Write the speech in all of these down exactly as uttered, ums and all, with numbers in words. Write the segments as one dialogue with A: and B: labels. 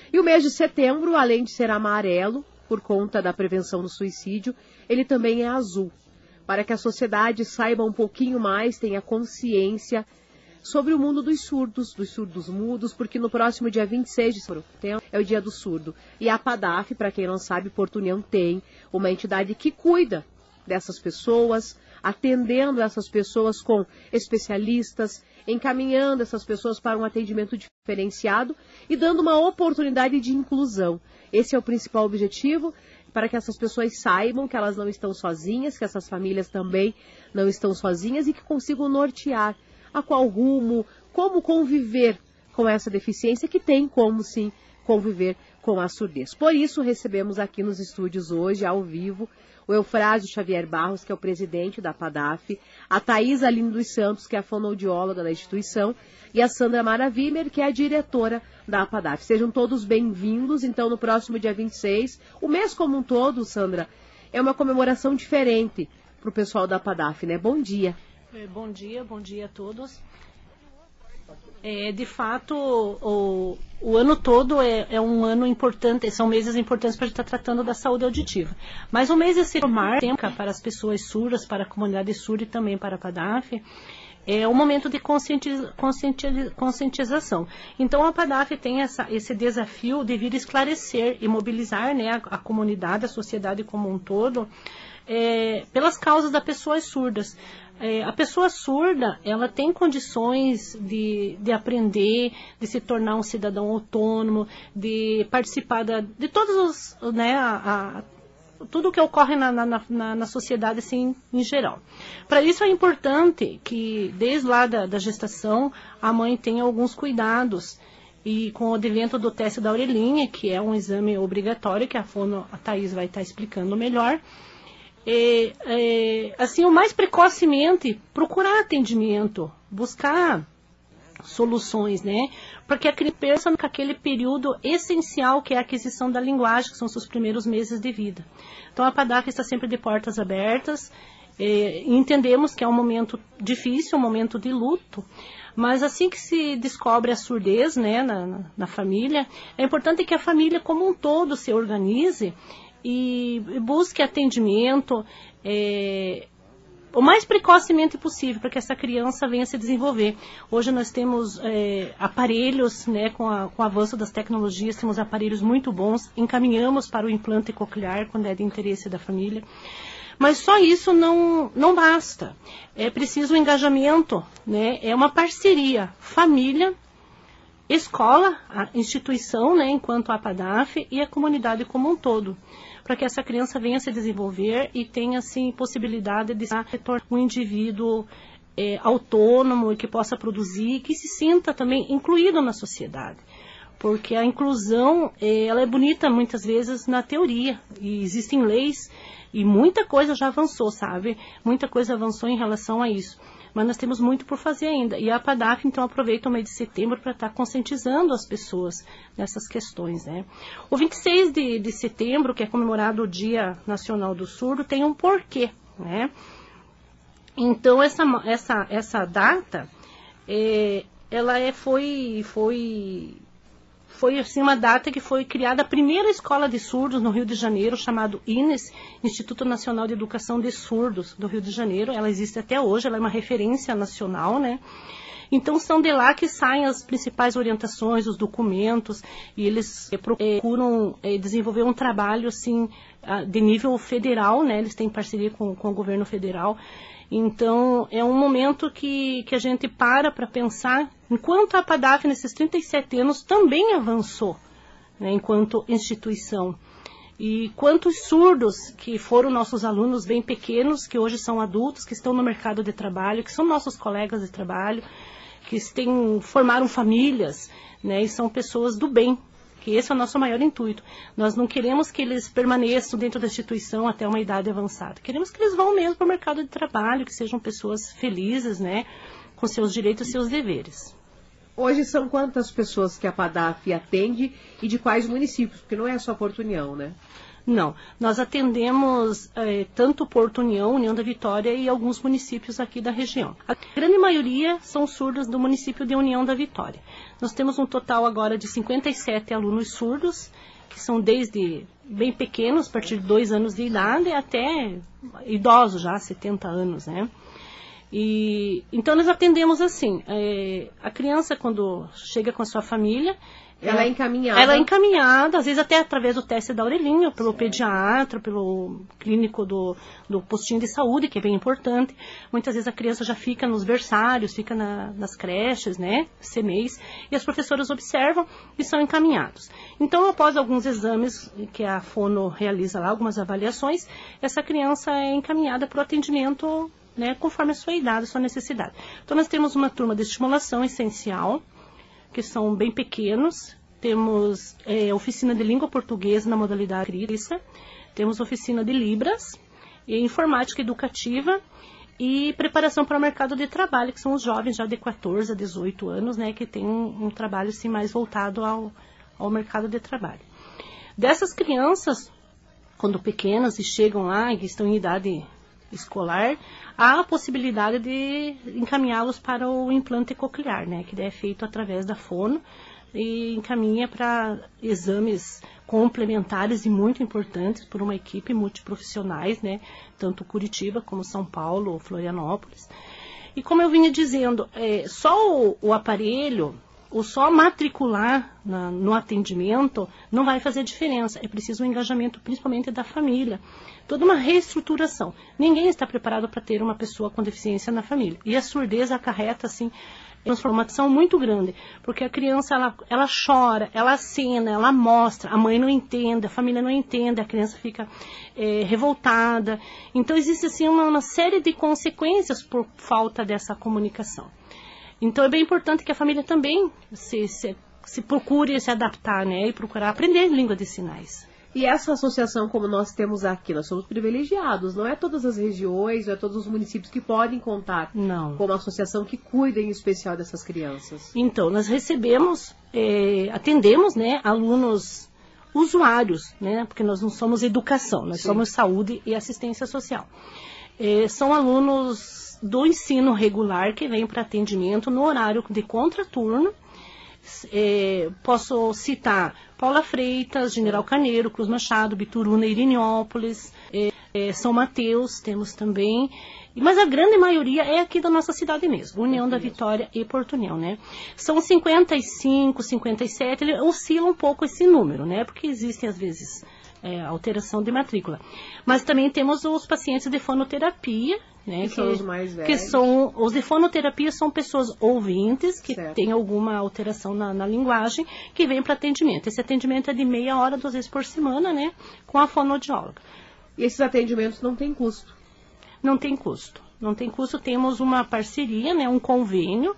A: E o mês de setembro, além de ser amarelo, por conta da prevenção do suicídio, ele também é azul, para que a sociedade saiba um pouquinho mais, tenha consciência sobre o mundo dos surdos, dos surdos mudos, porque no próximo dia vinte e seis de setembro é o dia do surdo. E a PADAF, para quem não sabe, Porto União tem uma entidade que cuida dessas pessoas, atendendo essas pessoas com especialistas, encaminhando essas pessoas para um atendimento diferenciado e dando uma oportunidade de inclusão. Esse é o principal objetivo, para que essas pessoas saibam que elas não estão sozinhas, que essas famílias também não estão sozinhas e que consigam nortear a qual rumo, como conviver com essa deficiência, que tem como sim conviver com a surdez. Por isso recebemos aqui nos estúdios hoje, ao vivo, o Eufrásio Xavier Barros, que é o presidente da PADAF, a Thaís Aline dos Santos, que é a fonoaudióloga da instituição, e a Sandra Mara Wimmer, que é a diretora da PADAF. Sejam todos bem-vindos. Então, no próximo dia vinte e seis, o mês como um todo, Sandra, é uma comemoração diferente para o pessoal da PADAF, né? Bom dia.
B: Bom dia, bom dia a todos. É, de fato, o, o ano todo é, é um ano importante, são meses importantes para a gente estar tratando da saúde auditiva. Mas o mês de setembro, para as pessoas surdas, para a comunidade surda e também para a PADAF, é um momento de conscientiza, conscientiza, conscientização. Então a PADAF tem essa, esse desafio de vir esclarecer e mobilizar, né, a, a comunidade, a sociedade como um todo, é, pelas causas das pessoas surdas. É, a pessoa surda, ela tem condições de, de aprender, de se tornar um cidadão autônomo, de participar da, de todos os, né, a, a, tudo que ocorre na, na, na, na sociedade, assim, em geral. Para isso é importante que, desde lá da, da gestação, a mãe tenha alguns cuidados. E com o advento do teste da orelhinha, que é um exame obrigatório, que a fono, a Thaís vai estar explicando melhor, É, é, assim, o mais precocemente, procurar atendimento, buscar soluções, né? Porque a criança pensa naquele período essencial que é a aquisição da linguagem, que são os seus primeiros meses de vida. Então a PADAF está sempre de portas abertas, é, entendemos que é um momento difícil, um momento de luto, mas assim que se descobre a surdez, né, na, na, na família, é importante que a família como um todo se organize e busque atendimento é, o mais precocemente possível para que essa criança venha se desenvolver. Hoje nós temos é, aparelhos, né, com, a, com o avanço das tecnologias, temos aparelhos muito bons, encaminhamos para o implante coclear quando é de interesse da família. Mas só isso não, não basta. É preciso um engajamento, né, é uma parceria, família, escola, a instituição, né, enquanto a PADAF e a comunidade como um todo, para que essa criança venha se desenvolver e tenha, assim, possibilidade de se tornar um indivíduo é, autônomo e que possa produzir, que se sinta também incluído na sociedade. Porque a inclusão, é, ela é bonita muitas vezes na teoria, e existem leis, e muita coisa já avançou, sabe? Muita coisa avançou em relação a isso. Mas nós temos muito por fazer ainda. E a PADAF, então, aproveita o mês de setembro para estar conscientizando as pessoas nessas questões, né? O vinte e seis de, de setembro, que é comemorado o Dia Nacional do Surdo, tem um porquê, né? Então, essa, essa, essa data, é, ela é, foi... foi Foi assim, uma data que foi criada a primeira escola de surdos no Rio de Janeiro, chamado I N E S, Instituto Nacional de Educação de Surdos do Rio de Janeiro. Ela existe até hoje, ela é uma referência nacional, né? Então são de lá que saem as principais orientações, os documentos, e eles é, procuram é, desenvolver um trabalho assim, de nível federal, né? Eles têm parceria com, com o governo federal. Então, é um momento que, que a gente para para pensar, enquanto a PADAF, nesses trinta e sete anos, também avançou, né, enquanto instituição. E quantos surdos que foram nossos alunos bem pequenos, que hoje são adultos, que estão no mercado de trabalho, que são nossos colegas de trabalho, que têm, formaram famílias, né, e são pessoas do bem. Que esse é o nosso maior intuito. Nós não queremos que eles permaneçam dentro da instituição até uma idade avançada. Queremos que eles vão mesmo para o mercado de trabalho, que sejam pessoas felizes, né, com seus direitos e seus deveres.
A: Hoje são quantas pessoas que a PADAF atende e de quais municípios? Porque não é só Porto União, né?
B: Não, nós atendemos é, tanto Porto União, União da Vitória e alguns municípios aqui da região. A grande maioria são surdos do município de União da Vitória. Nós temos um total agora de cinquenta e sete alunos surdos, que são desde bem pequenos, a partir de dois anos de idade, até idosos já, setenta anos, né? E, então nós atendemos assim, é, a criança quando chega com a sua família,
A: ela, ela é encaminhada.
B: Ela é encaminhada, às vezes até através do teste da orelhinha, pelo certo. Pediatra, pelo clínico do, do postinho de saúde, que é bem importante. Muitas vezes a criança já fica nos berçários, fica na, nas creches, né, C M E I S, e as professoras observam e são encaminhados. Então, após alguns exames que a fono realiza lá, algumas avaliações, essa criança é encaminhada para o atendimento, né, conforme a sua idade, a sua necessidade. Então, nós temos uma turma de estimulação essencial, que são bem pequenos. Temos é, oficina de língua portuguesa na modalidade escrita, temos oficina de Libras, e informática educativa e preparação para o mercado de trabalho, que são os jovens já de quatorze a dezoito anos, né, que tem um, um trabalho assim, mais voltado ao, ao mercado de trabalho. Dessas crianças, quando pequenas e chegam lá e estão em idade escolar, há a possibilidade de encaminhá-los para o implante coclear, né, que é feito através da fono e encaminha para exames complementares e muito importantes por uma equipe multiprofissionais, né, tanto Curitiba como São Paulo ou Florianópolis. E como eu vinha dizendo, é, só o, o aparelho, o só matricular na, no atendimento não vai fazer diferença. É preciso um engajamento principalmente da família. Toda uma reestruturação. Ninguém está preparado para ter uma pessoa com deficiência na família. E a surdez acarreta, assim, transformação muito grande. Porque a criança, ela, ela chora, ela acena, ela mostra. A mãe não entende, a família não entende, a criança fica é, revoltada. Então, existe, assim, uma, uma série de consequências por falta dessa comunicação. Então, é bem importante que a família também se, se, se procure se adaptar, né? E procurar aprender língua de sinais.
A: E essa associação, como nós temos aqui, nós somos privilegiados. Não é todas as regiões, não é todos os municípios que podem contar
B: não.
A: com uma associação que cuida em especial dessas crianças.
B: Então, nós recebemos, é, atendemos, né, alunos usuários, né? Porque nós não somos educação, nós Sim. somos saúde e assistência social. É, são alunos do ensino regular que vêm para atendimento no horário de contraturno. É, posso citar Paula Freitas, General Carneiro, Cruz Machado, Bituruna, Irinópolis, é, é, São Mateus, temos também, mas a grande maioria é aqui da nossa cidade mesmo, União da Vitória e Porto União, né? São cinquenta e cinco, cinquenta e sete, ele oscila um pouco esse número, né? Porque existem às vezes é, alteração de matrícula. Mas também temos os pacientes de fonoterapia, né,
A: que, que são os mais velhos.
B: Que são, os de fonoterapia são pessoas ouvintes que
A: certo.
B: têm alguma alteração na, na linguagem, que vêm para atendimento. Esse atendimento é de meia hora, duas vezes por semana, né, com a fonoaudióloga.
A: E esses atendimentos não têm custo?
B: Não tem custo. Não tem custo. Temos uma parceria, né, um convênio,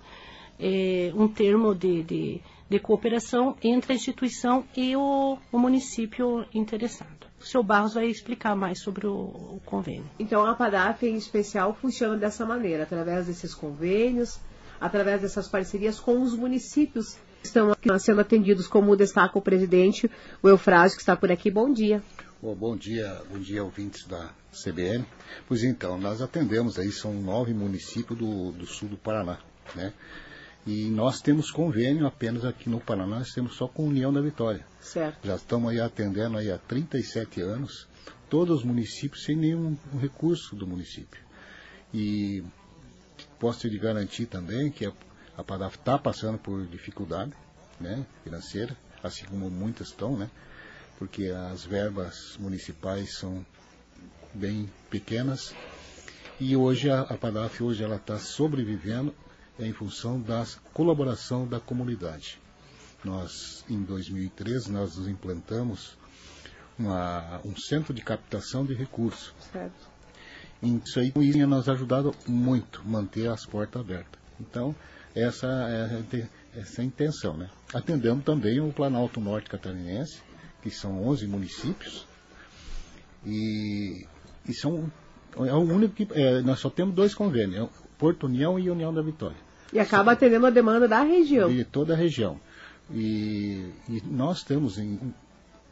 B: é, um termo de, de, de cooperação entre a instituição e o, o município interessado. O senhor Barros vai explicar mais sobre o, o convênio.
A: Então, a PADAF, em especial, funciona dessa maneira, através desses convênios, através dessas parcerias com os municípios que estão sendo atendidos, como destaca o presidente, o Eufrásio, que está por aqui. Bom dia.
C: Bom, bom dia, bom dia, ouvintes da C B N. Pois então, nós atendemos aí, são nove municípios do, do sul do Paraná, né? E nós temos convênio apenas aqui no Paraná, nós temos só com a União da Vitória.
A: Certo.
C: Já estamos aí atendendo aí há trinta e sete anos, todos os municípios sem nenhum recurso do município. E posso te garantir também que a, a PADAF está passando por dificuldade, né, financeira, assim como muitas estão, né, porque as verbas municipais são bem pequenas. E hoje a, a PADAF hoje ela está sobrevivendo em função da colaboração da comunidade. Nós, em dois mil e treze, nós nos implantamos uma, um centro de captação de recursos.
A: Certo.
C: Isso aí isso nos ajudado muito a manter as portas abertas. Então, essa é, essa é a intenção, né? Atendendo também o Planalto Norte Catarinense, que são onze municípios, e, e são, é o único que, é, nós só temos dois convênios, Porto União e União da Vitória.
A: E acaba atendendo a demanda da região.
C: De toda a região. E, e nós temos em,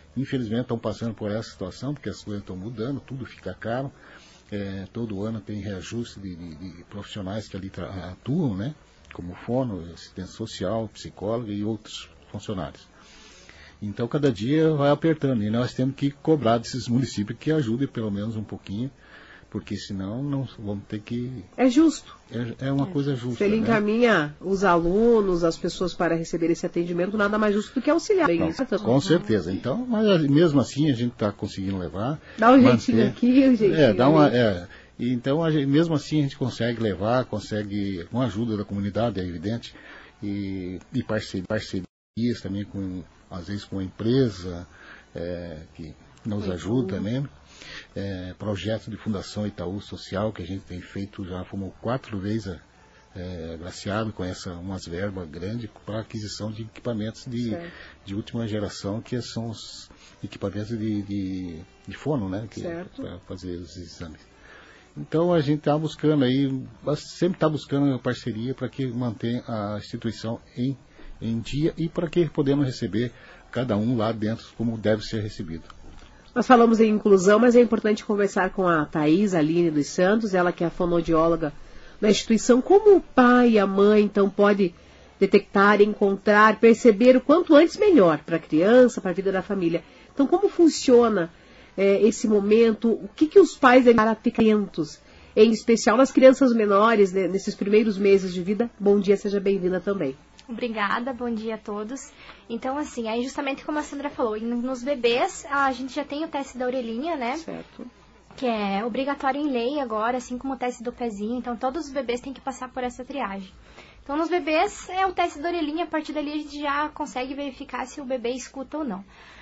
C: infelizmente estão passando por essa situação, porque as coisas estão mudando, tudo fica caro. É, todo ano tem reajuste de, de, de profissionais que ali atuam, né? Como fono, assistente social, psicólogo e outros funcionários. Então, cada dia vai apertando, e nós temos que cobrar desses municípios que ajudem pelo menos um pouquinho, porque senão não vamos ter que...
A: É justo.
C: É, é uma é. coisa justa.
A: Se ele encaminha, né, os alunos, as pessoas para receber esse atendimento, nada mais justo do que auxiliar.
C: Não, isso, com uhum. certeza. Então, mas mesmo assim a gente está conseguindo levar.
A: Dá um manter, jeitinho aqui, um jeitinho
C: é, dá
A: ali.
C: uma, é, então, a gente, mesmo assim a gente consegue levar, consegue, com a ajuda da comunidade, é evidente, e, e parcerias, parcerias também, com, às vezes com a empresa, é, que nos ajuda também. É, projeto de Fundação Itaú Social, que a gente tem feito, já fomos quatro vezes é, agraciado com essa, umas verbas grandes para aquisição de equipamentos de, de última geração, que são os equipamentos de, de, de fono, né, para fazer os exames. Então a gente está buscando aí, sempre está buscando parceria para que mantenha a instituição em, em dia e para que podemos receber cada um lá dentro como deve ser recebido.
A: Nós falamos em inclusão, mas é importante conversar com a Thaís Aline dos Santos, ela que é a fonoaudióloga da instituição. Como o pai e a mãe, então, pode detectar, encontrar, perceber o quanto antes melhor para a criança, para a vida da família. Então, como funciona é, esse momento? O que, que os pais devem estar atentos, em especial nas crianças menores, né, nesses primeiros meses de vida? Bom dia, seja bem-vinda também.
D: Obrigada, bom dia a todos. Então, assim, aí justamente como a Sandra falou, nos bebês a gente já tem o teste da orelhinha, né?
A: Certo.
D: Que é obrigatório em lei agora, assim como o teste do pezinho. Então, todos os bebês têm que passar por essa triagem. Então, nos bebês é o teste da orelhinha, a partir dali a gente já consegue verificar se o bebê escuta ou não.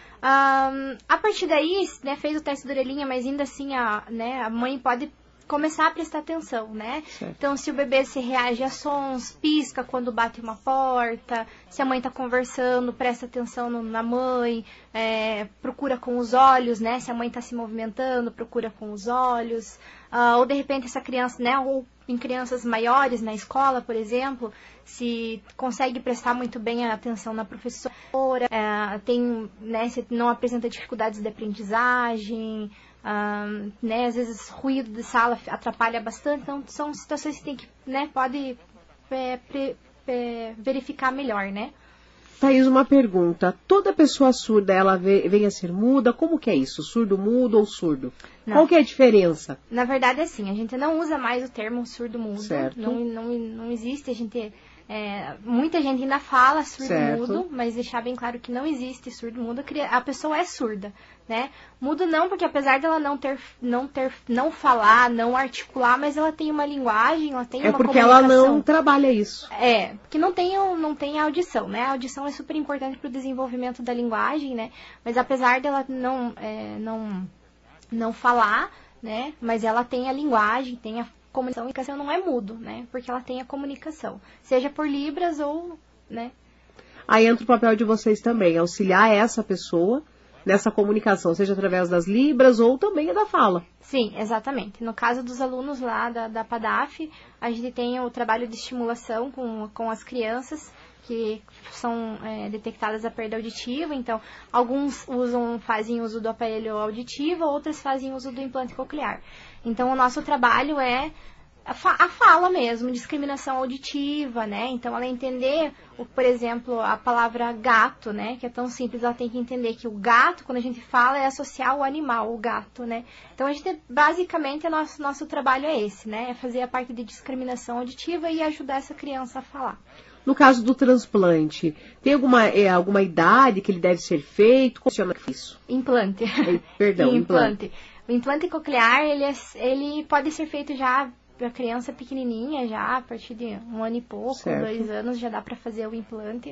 D: Um, a partir daí, né, fez o teste da orelhinha, mas ainda assim a, né, a mãe pode começar a prestar atenção, né? Certo. Então, se o bebê se reage a sons, pisca quando bate uma porta, se a mãe está conversando, presta atenção no, na mãe, é, procura com os olhos, né? Se a mãe está se movimentando, procura com os olhos. Uh, ou, de repente, essa criança, né? Ou em crianças maiores, na escola, por exemplo, se consegue prestar muito bem a atenção na professora, é, tem, né? Se não apresenta dificuldades de aprendizagem, Um, né, às vezes ruído de sala atrapalha bastante, então são situações que tem que, né, pode é, pre, é, verificar melhor, né?
A: Thaís, uma pergunta. Toda pessoa surda, ela vem a ser muda? Como que é isso? Surdo, mudo ou surdo? Não. Qual que é a diferença?
D: Na verdade, assim, a gente não usa mais o termo surdo-mudo.
A: Certo.
D: Não, não, não existe, a gente... É, muita gente ainda fala surdo-mudo, mas deixar bem claro que não existe surdo-mudo. A pessoa é surda, né? Mudo não, porque apesar dela não ter, não ter, não falar, não articular, mas ela tem uma linguagem, ela tem
A: é
D: uma
A: porque ela não trabalha isso.
D: É, porque não tem, não tem audição, né? A audição é super importante para o desenvolvimento da linguagem, né? Mas apesar dela não, é, não, não falar, né? Mas ela tem a linguagem, tem a comunicação, a comunicação não é mudo, né? Porque ela tem a comunicação, seja por libras ou, né?
A: Aí entra o papel de vocês também, auxiliar essa pessoa nessa comunicação, seja através das libras ou também da fala.
D: Sim, exatamente. No caso dos alunos lá da, da PADAF, a gente tem o trabalho de estimulação com, com as crianças que são é, detectadas a perda auditiva. Então, alguns usam, fazem uso do aparelho auditivo, outras fazem uso do implante coclear. Então, o nosso trabalho é a, fa a fala mesmo, discriminação auditiva, né? Então, ela entender, o, por exemplo, a palavra gato, né? Que é tão simples, ela tem que entender que o gato, quando a gente fala, é associar o animal, o gato, né? Então, a gente, basicamente, o nosso, nosso trabalho é esse, né? É fazer a parte de discriminação auditiva e ajudar essa criança a falar.
A: No caso do transplante, tem alguma, é, alguma idade que ele deve ser feito? Como funciona isso?
D: Implante.
A: É, perdão, implante.
D: implante. O implante coclear, ele, é, ele pode ser feito já para criança pequenininha, já a partir de um ano e pouco, certo. dois anos, já dá para fazer o implante.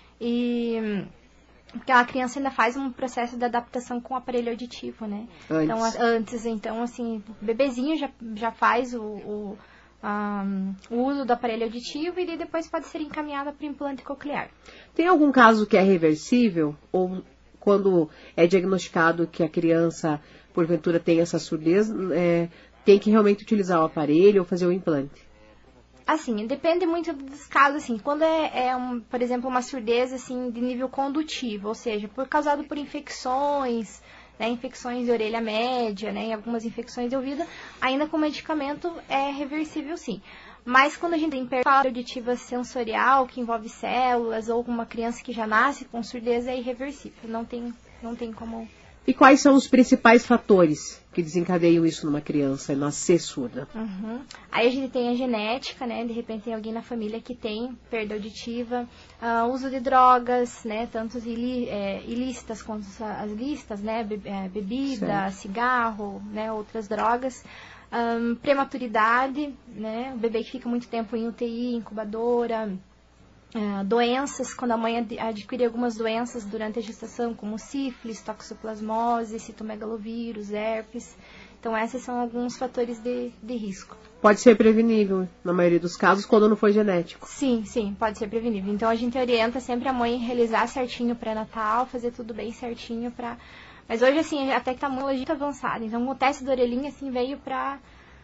D: E porque a criança ainda faz um processo de adaptação com o aparelho auditivo, né?
A: Antes.
D: Então, antes, então, assim, o bebezinho já, já faz o... o Um, o uso do aparelho auditivo e depois pode ser encaminhada para o implante coclear.
A: Tem algum caso que é reversível? Ou quando é diagnosticado que a criança, porventura, tem essa surdez, é, tem que realmente utilizar o aparelho ou fazer o implante?
D: Assim, depende muito dos casos, assim, quando é, é um, por exemplo, uma surdez, assim, de nível condutivo, ou seja, por, causado por infecções, né, infecções de orelha média, né, e algumas infecções de ouvido, ainda com medicamento é reversível, sim. Mas quando a gente tem perda auditiva sensorial, que envolve células, ou uma criança que já nasce com surdez, é irreversível, não tem, não tem como...
A: E quais são os principais fatores que desencadeiam isso numa criança, nascer surda?
D: Uhum. Aí a gente tem a genética, né? De repente tem alguém na família que tem perda auditiva, uh, uso de drogas, né? Tanto ilí é, ilícitas quanto as listas, né? Be é, bebida, certo. Cigarro, né? Outras drogas. Um, prematuridade, né? O bebê que fica muito tempo em U T I, incubadora. Uh, doenças, quando a mãe ad adquire algumas doenças durante a gestação, como sífilis, toxoplasmose, citomegalovírus, herpes. Então, esses são alguns fatores de, de risco.
A: Pode ser prevenível, na maioria dos casos, quando não for genético.
D: Sim, sim, pode ser prevenível. Então, a gente orienta sempre a mãe a realizar certinho o pré-natal, fazer tudo bem certinho para... Mas hoje, assim, até que tá muito avançada. Então, o teste da orelhinha, assim, veio para...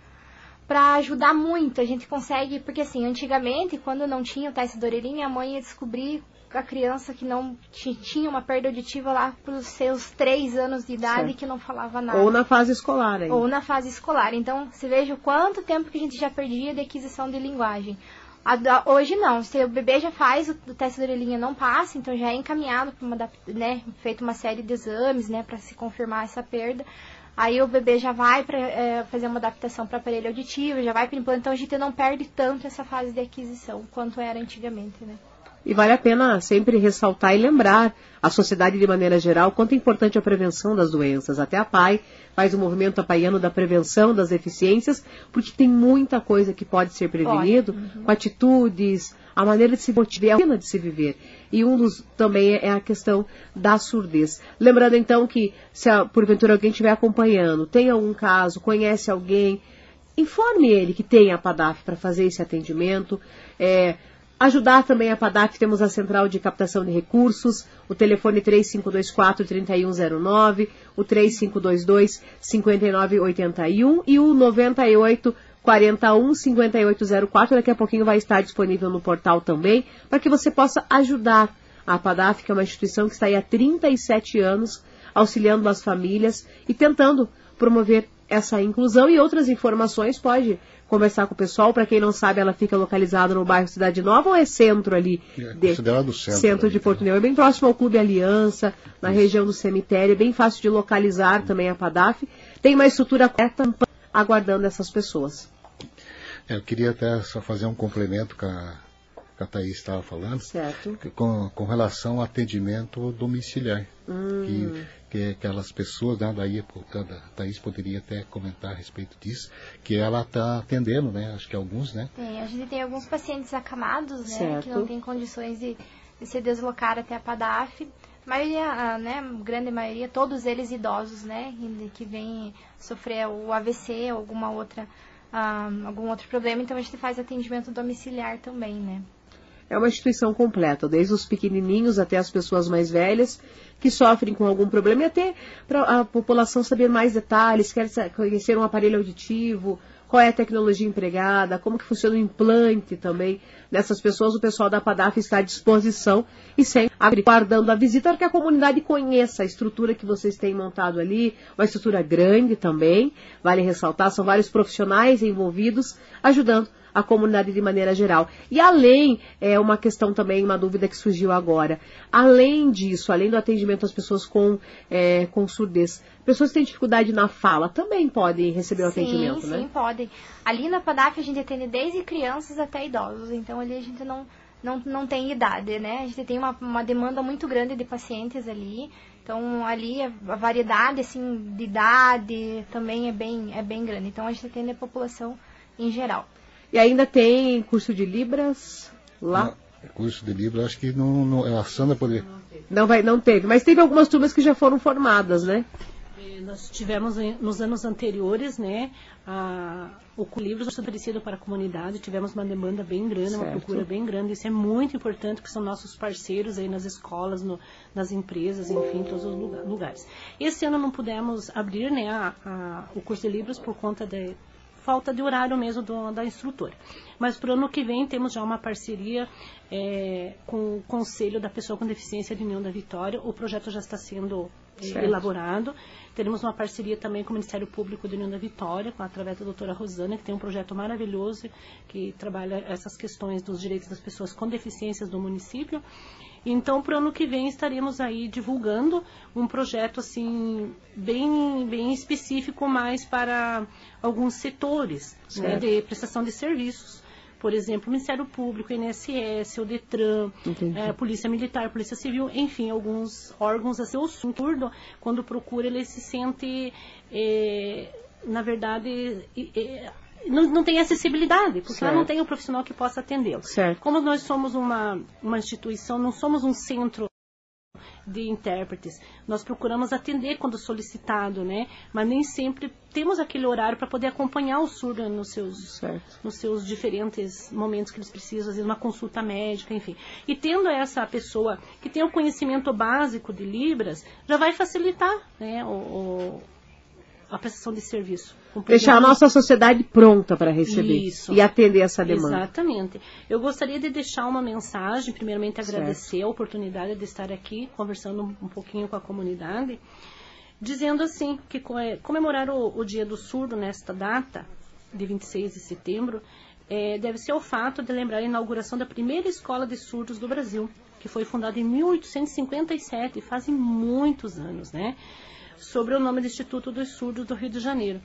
D: para ajudar muito, a gente consegue, porque assim, antigamente, quando não tinha o teste da orelhinha, a mãe ia descobrir a criança que não tinha uma perda auditiva lá para os seus três anos de idade, certo. Que não falava nada.
A: Ou na fase escolar aí.
D: Ou na fase escolar. Então, você veja o quanto tempo que a gente já perdia de aquisição de linguagem. A, a, hoje não, se o bebê já faz o, o teste da orelhinha, não passa, então já é encaminhado para uma, né, feito uma série de exames, né, para se confirmar essa perda. Aí o bebê já vai para é, fazer uma adaptação para aparelho auditivo, já vai para implante, então a gente não perde tanto essa fase de aquisição quanto era antigamente, né?
A: E vale a pena sempre ressaltar e lembrar a sociedade de maneira geral quanto é importante a prevenção das doenças. Até a P A I faz o movimento apaiano da prevenção das deficiências, porque tem muita coisa que pode ser prevenido uhum. com atitudes, a maneira de se motivar, a pena de se viver. E um dos também é a questão da surdez. Lembrando então que se a, porventura alguém estiver acompanhando, tem algum caso, conhece alguém, informe ele que tem a PADAF para fazer esse atendimento. É, ajudar também a PADAF, temos a Central de Captação de Recursos, o telefone três cinco dois quatro, três um zero nove, o três cinco dois dois, cinco nove oito um e o noventa e oito, quarenta e um, cinquenta e oito zero quatro. Daqui a pouquinho vai estar disponível no portal também, para que você possa ajudar a PADAF, que é uma instituição que está aí há trinta e sete anos, auxiliando as famílias e tentando promover essa inclusão. E outras informações pode conversar com o pessoal. Para quem não sabe, ela fica localizada no bairro Cidade Nova ou é centro ali?
C: É
A: de,
C: considerado centro.
A: Centro de Porto Neto. É bem próximo ao Clube Aliança, na Isso. região do cemitério. É bem fácil de localizar também a PADAF. Tem uma estrutura correta aguardando essas pessoas.
C: É, eu queria até só fazer um complemento com a, que a Thaís estava falando.
A: Certo.
C: Com, com relação ao atendimento domiciliar.
A: Hum.
C: Que, que aquelas pessoas, né, daí a Thaís poderia até comentar a respeito disso, que ela está atendendo, né, acho que alguns, né?
D: Tem, a gente tem alguns pacientes acamados, né,
A: certo.
D: que não tem condições de, de se deslocar até a PADAF, a maioria, né, a grande maioria, todos eles idosos, né, que vêm sofrer o A V C ou alguma outra, um, algum outro problema, então a gente faz atendimento domiciliar também, né.
A: É uma instituição completa, desde os pequenininhos até as pessoas mais velhas que sofrem com algum problema, e até para a população saber mais detalhes, quer conhecer um aparelho auditivo, qual é a tecnologia empregada, como que funciona o implante também dessas pessoas. O pessoal da PADAF está à disposição e sempre aguardando a visita para que a comunidade conheça a estrutura que vocês têm montado ali, uma estrutura grande também, vale ressaltar, são vários profissionais envolvidos ajudando a comunidade de maneira geral. E além, é uma questão também, uma dúvida que surgiu agora, além disso, além do atendimento às pessoas com, é, com surdez, pessoas que têm dificuldade na fala também podem receber o
D: sim,
A: atendimento,
D: sim,
A: né?
D: Sim, podem. Ali na PADAF a gente atende desde crianças até idosos, então ali a gente não, não, não tem idade, né? A gente tem uma, uma demanda muito grande de pacientes ali, então ali a, a variedade, assim, de idade também é bem, é bem grande, então a gente atende a população em geral.
A: E ainda tem curso de Libras lá?
C: Não, curso de Libras, acho que não, não, a Sandra poderia...
A: Não, vai, não teve, mas teve algumas turmas que já foram formadas, né?
B: Nós tivemos nos anos anteriores, né, a, o Livros oferecido para a comunidade, tivemos uma demanda bem grande, certo. Uma procura bem grande, isso é muito importante, porque são nossos parceiros aí nas escolas, no, nas empresas, enfim, em todos os lugares. Esse ano não pudemos abrir, né, a, a, o curso de Livros por conta de falta de horário mesmo do, da instrutora. Mas para o ano que vem temos já uma parceria é, com o Conselho da Pessoa com Deficiência de União da Vitória. O projeto já está sendo é, elaborado. Teremos uma parceria também com o Ministério Público de União da Vitória, com, através da doutora Rosana, que tem um projeto maravilhoso que trabalha essas questões dos direitos das pessoas com deficiências do município. Então, para o ano que vem, estaremos aí divulgando um projeto assim bem, bem específico, mais para alguns setores, né, de prestação de serviços. Por exemplo, o Ministério Público, o I N S S, o DETRAN, é, Polícia Militar, Polícia Civil, enfim, alguns órgãos. Assim, o surdo, quando procura, ele se sente, é, na verdade, é, não, não tem acessibilidade, porque certo. Ela não tem um profissional que possa atendê-lo. Como nós somos uma, uma instituição, não somos um centro de intérpretes, nós procuramos atender quando solicitado, né? Mas nem sempre temos aquele horário para poder acompanhar o surdo nos seus, nos seus diferentes momentos que eles precisam, às vezes uma consulta médica, enfim. E tendo essa pessoa que tem o conhecimento básico de Libras, já vai facilitar, né, o, o, a prestação de serviço.
A: Deixar a nossa sociedade pronta para receber Isso. e atender essa demanda.
B: Exatamente. Eu gostaria de deixar uma mensagem, primeiramente agradecer certo. a oportunidade de estar aqui conversando um pouquinho com a comunidade, dizendo assim, que comemorar o, o Dia do Surdo nesta data, de vinte e seis de setembro, é, deve ser o fato de lembrar a inauguração da primeira escola de surdos do Brasil, que foi fundada em mil oitocentos e cinquenta e sete, fazem muitos anos, né? Sobre o nome do Instituto dos Surdos do Rio de Janeiro.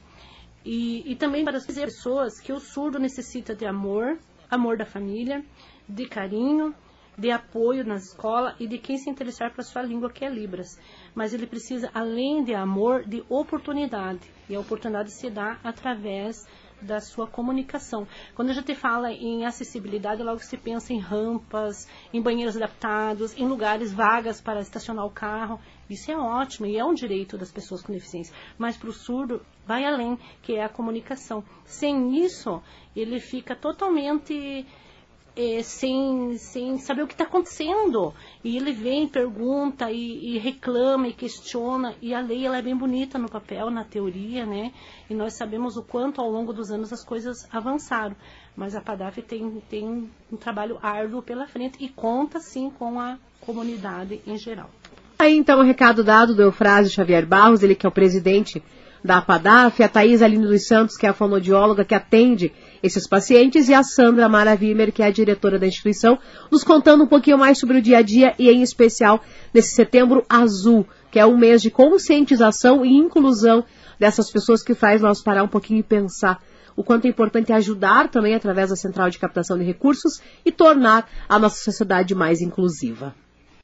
B: E, e também para as pessoas que o surdo necessita de amor, amor da família, de carinho, de apoio na escola e de quem se interessar para a sua língua, que é Libras. Mas ele precisa, além de amor, de oportunidade. E a oportunidade se dá através da sua comunicação. Quando a gente fala em acessibilidade, logo se pensa em rampas, em banheiros adaptados, em lugares vagas para estacionar o carro. Isso é ótimo e é um direito das pessoas com deficiência. Mas para o surdo, vai além, que é a comunicação. Sem isso, ele fica totalmente é, sem, sem saber o que está acontecendo. E ele vem, pergunta e, e reclama e questiona. E a lei ela é bem bonita no papel, na teoria, né? E nós sabemos o quanto ao longo dos anos as coisas avançaram. Mas a PADAF tem, tem um trabalho árduo pela frente e conta sim com a comunidade em geral.
A: Aí então o recado dado do Eufrásio Xavier Barros, ele que é o presidente da PADAF, a Thaís Aline dos Santos, que é a fonoaudióloga que atende esses pacientes, e a Sandra Mara Wimmer, que é a diretora da instituição, nos contando um pouquinho mais sobre o dia a dia e em especial nesse setembro azul, que é um mês de conscientização e inclusão dessas pessoas, que faz nós parar um pouquinho e pensar o quanto é importante ajudar também através da Central de Captação de Recursos e tornar a nossa sociedade mais inclusiva.